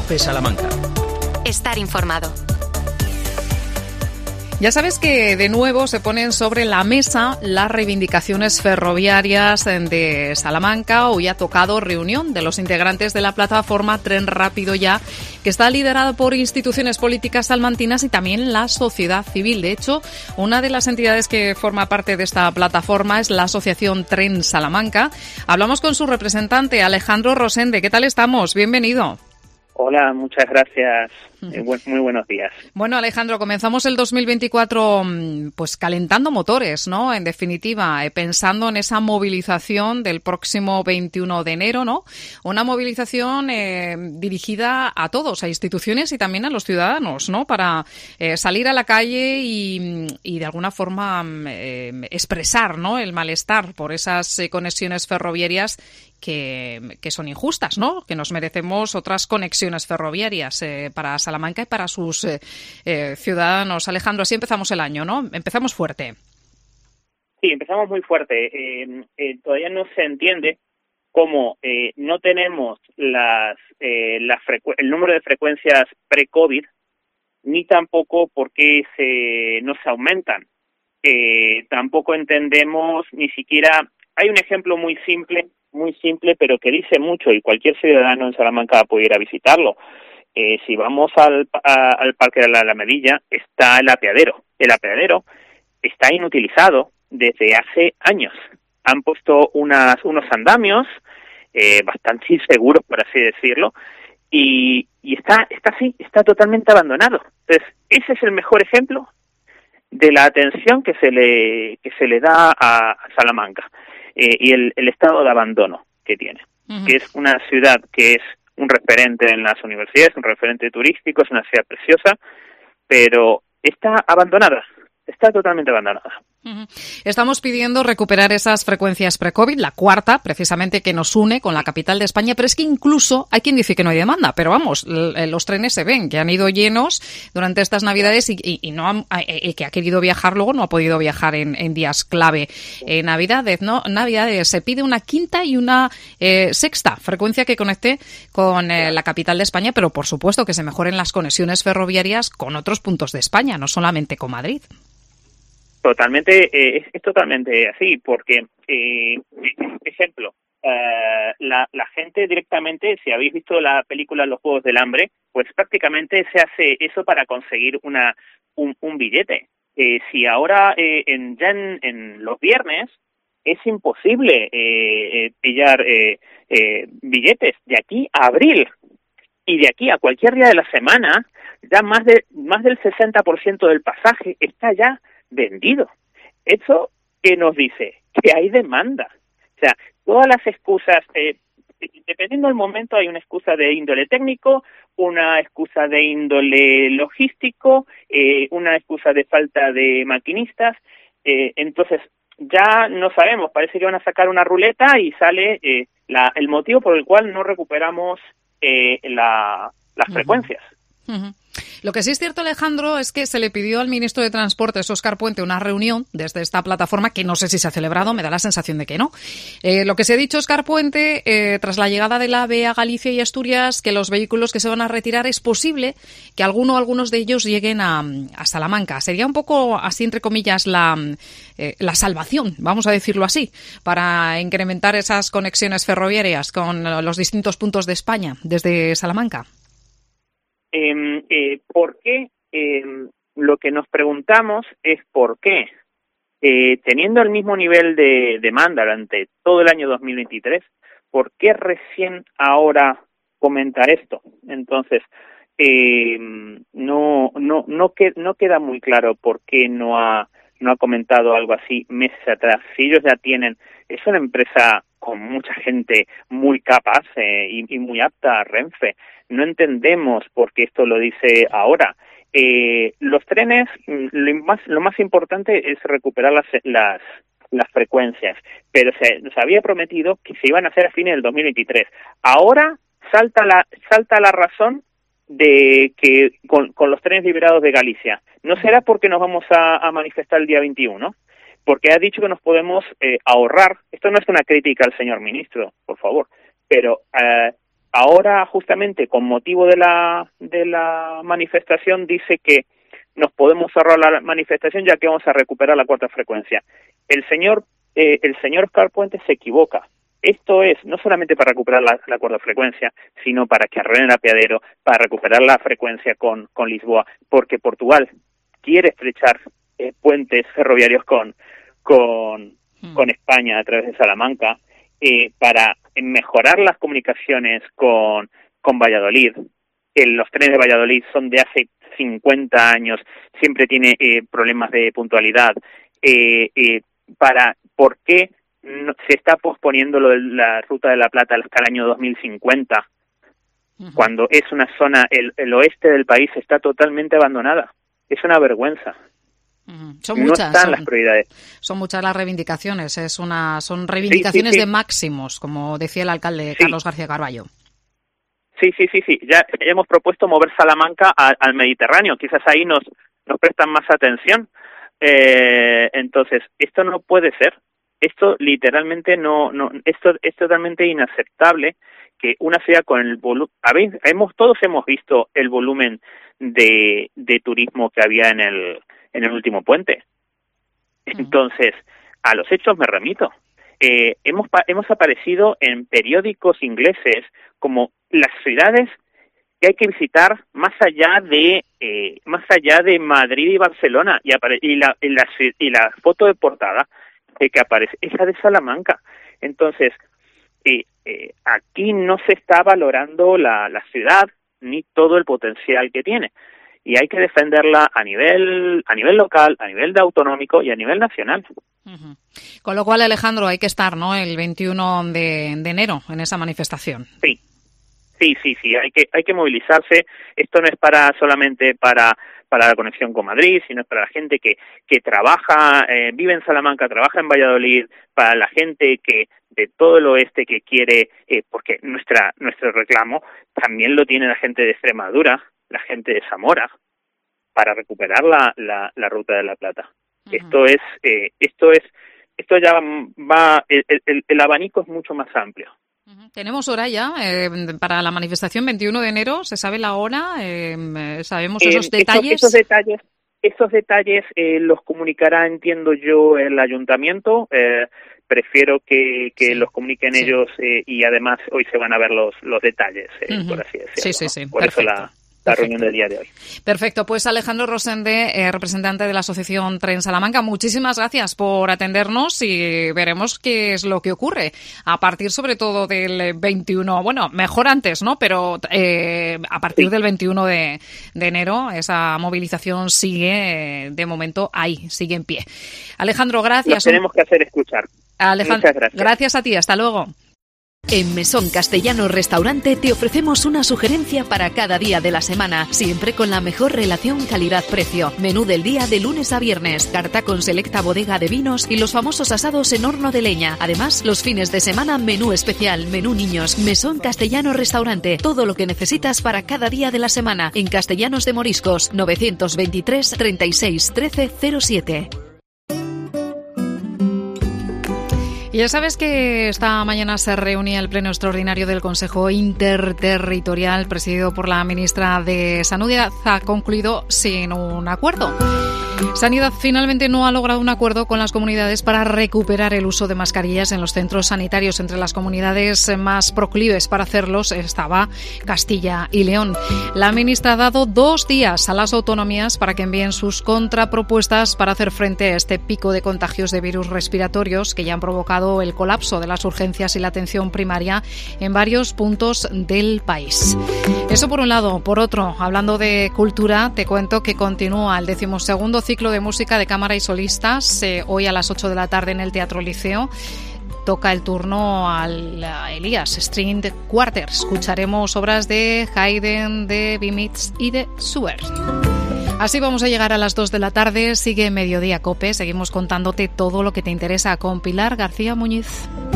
Cope Salamanca. Estar informado. Ya sabes que de nuevo se ponen sobre la mesa las reivindicaciones ferroviarias de Salamanca. Hoy ha tocado reunión de los integrantes de la plataforma Tren Rápido Ya, que está liderada por instituciones políticas salmantinas y también la sociedad civil. De hecho, una de las entidades que forma parte de esta plataforma es la Asociación Tren Salamanca. Hablamos con su representante, Alejandro Rosende. ¿Qué tal estamos? Bienvenido. Hola, muchas gracias. Muy buenos días. Bueno, Alejandro, comenzamos el 2024 pues calentando motores, ¿no? En definitiva, pensando en esa movilización del próximo 21 de enero, ¿no? Una movilización dirigida a todos, a instituciones y también a los ciudadanos, ¿no? Para salir a la calle y de alguna forma expresar, ¿no? El malestar por esas conexiones ferroviarias que son injustas, ¿no? Que nos merecemos otras conexiones ferroviarias para Salamanca y para sus ciudadanos. Alejandro, así empezamos el año, ¿no? Empezamos fuerte. Sí, empezamos muy fuerte. Todavía no se entiende cómo no tenemos el número de frecuencias pre-COVID, ni tampoco por qué no se aumentan. Tampoco entendemos ni siquiera... Hay un ejemplo muy simple, pero que dice mucho, y cualquier ciudadano en Salamanca pudiera visitarlo. Si vamos al Parque de la Alamedilla, está el apeadero. El apeadero está inutilizado desde hace años. Han puesto unos andamios bastante inseguros, por así decirlo, y está así, está totalmente abandonado. Entonces, ese es el mejor ejemplo de la atención que se le da a Salamanca. Y el estado de abandono que tiene, que es una ciudad que es un referente en las universidades, un referente turístico, es una ciudad preciosa, pero está abandonada, está totalmente abandonada. Estamos pidiendo recuperar esas frecuencias pre-COVID, la cuarta, precisamente, que nos une con la capital de España, pero es que incluso hay quien dice que no hay demanda, pero vamos, los trenes se ven, que han ido llenos durante estas Navidades y no el que ha querido viajar luego no ha podido viajar en días clave. Navidades, se pide una quinta y una sexta frecuencia que conecte con la capital de España, pero por supuesto que se mejoren las conexiones ferroviarias con otros puntos de España, no solamente con Madrid. Totalmente, es totalmente así, porque, ejemplo, la gente directamente, si habéis visto la película Los Juegos del Hambre, pues prácticamente se hace eso para conseguir un billete. Si ahora en los viernes es imposible pillar billetes de aquí a abril y de aquí a cualquier día de la semana, ya más del 60% del pasaje está ya vendido. ¿Eso qué nos dice? Que hay demanda. O sea, todas las excusas, dependiendo del momento, hay una excusa de índole técnico, una excusa de índole logístico, una excusa de falta de maquinistas. Entonces, ya no sabemos, parece que van a sacar una ruleta y sale el motivo por el cual no recuperamos las frecuencias. Lo que sí es cierto, Alejandro, es que se le pidió al ministro de Transportes, Óscar Puente, una reunión desde esta plataforma que no sé si se ha celebrado, me da la sensación de que no. Lo que se ha dicho Óscar Puente, tras la llegada del AVE a Galicia y Asturias, que los vehículos que se van a retirar es posible que algunos de ellos lleguen a Salamanca. Sería un poco, así entre comillas, la salvación, vamos a decirlo así, para incrementar esas conexiones ferroviarias con los distintos puntos de España desde Salamanca. ¿Por qué? Lo que nos preguntamos es por qué, teniendo el mismo nivel de demanda durante todo el año 2023, ¿por qué recién ahora comentar esto? Entonces, no queda muy claro por qué no ha comentado algo así meses atrás. Si ellos ya tienen, es una empresa con mucha gente muy capaz y muy apta, Renfe. No entendemos por qué esto lo dice ahora. Los trenes, lo más importante es recuperar las frecuencias, pero nos había prometido que se iban a hacer a fines del 2023. Ahora salta la razón de que con los trenes liberados de Galicia. ¿No será porque nos vamos a manifestar el día 21? Porque ha dicho que nos podemos ahorrar. Esto no es una crítica al señor ministro, por favor, pero ahora, justamente, con motivo de la manifestación, dice que nos podemos cerrar la manifestación ya que vamos a recuperar la cuarta frecuencia. El señor Óscar Puente se equivoca. Esto es no solamente para recuperar la cuarta frecuencia, sino para que arreglen el apeadero, para recuperar la frecuencia con Lisboa, porque Portugal quiere estrechar puentes ferroviarios con España a través de Salamanca, para mejorar las comunicaciones con Valladolid. Los trenes de Valladolid son de hace 50 años, siempre tiene problemas de puntualidad. ¿Por qué no, se está posponiendo lo de la Ruta de la Plata hasta el año 2050? Cuando es una zona, el oeste del país está totalmente abandonada. Es una vergüenza. Son muchas, no están las prioridades. Son muchas las reivindicaciones. Son reivindicaciones de máximos, como decía el alcalde Carlos García Carballo. Sí. Ya hemos propuesto mover Salamanca al Mediterráneo. Quizás ahí nos prestan más atención. Entonces, esto no puede ser. Esto literalmente esto es totalmente inaceptable que una ciudad con el volumen... Todos hemos visto el volumen de turismo que había en el último puente. Entonces, a los hechos me remito. Hemos aparecido en periódicos ingleses como las ciudades que hay que visitar más allá de Madrid y Barcelona, y la foto de portada que aparece es la de Salamanca. Entonces, aquí no se está valorando la ciudad ni todo el potencial que tiene, y hay que defenderla a nivel local, a nivel autonómico y a nivel nacional. Con lo cual, Alejandro, hay que estar, ¿no?, el 21 de enero en esa manifestación. Sí, hay que movilizarse. Esto no es solamente para la conexión con Madrid, sino es para la gente que trabaja, vive en Salamanca, trabaja en Valladolid, para la gente que de todo el oeste que quiere, porque nuestro reclamo también lo tiene la gente de Extremadura, la gente de Zamora, para recuperar la Ruta de la Plata. Esto ya va, el abanico es mucho más amplio. Tenemos hora ya para la manifestación 21 de enero. ¿Se sabe la hora? ¿Sabemos esos detalles? Esos detalles los comunicará, entiendo yo, el ayuntamiento. Prefiero que los comuniquen ellos, y además hoy se van a ver los detalles, por así decirlo. Sí. Por Perfecto. eso la reunión del día de hoy. Perfecto. Pues Alejandro Rosende, representante de la Asociación Tren Salamanca, muchísimas gracias por atendernos, y veremos qué es lo que ocurre a partir, sobre todo, del 21, bueno, mejor antes, ¿no? Pero a partir del 21 de enero esa movilización sigue, de momento, ahí, sigue en pie. Alejandro, gracias. Lo tenemos que hacer escuchar. Muchas gracias. Gracias a ti. Hasta luego. En Mesón Castellano Restaurante te ofrecemos una sugerencia para cada día de la semana, siempre con la mejor relación calidad-precio. Menú del día de lunes a viernes, carta con selecta bodega de vinos y los famosos asados en horno de leña. Además, los fines de semana, menú especial, menú niños. Mesón Castellano Restaurante, todo lo que necesitas para cada día de la semana. En Castellanos de Moriscos, 923 36 13 07. Y ya sabes que esta mañana se reunía el pleno extraordinario del Consejo Interterritorial presidido por la ministra de Sanidad. Ha concluido sin un acuerdo. Sanidad finalmente no ha logrado un acuerdo con las comunidades para recuperar el uso de mascarillas en los centros sanitarios. Entre las comunidades más proclives para hacerlos estaba Castilla y León. La ministra ha dado 2 días a las autonomías para que envíen sus contrapropuestas para hacer frente a este pico de contagios de virus respiratorios que ya han provocado el colapso de las urgencias y la atención primaria en varios puntos del país. Eso por un lado. Por otro, hablando de cultura, te cuento que continúa el 12º ciclo de música de cámara y solistas, hoy a las 8 de la tarde en el Teatro Liceo. Toca el turno al Elías String Quartet. Escucharemos obras de Haydn, de Bimitz y de Schubert. Así vamos a llegar a las 2 de la tarde. Sigue Mediodía COPE. Seguimos contándote todo lo que te interesa con Pilar García Muñiz.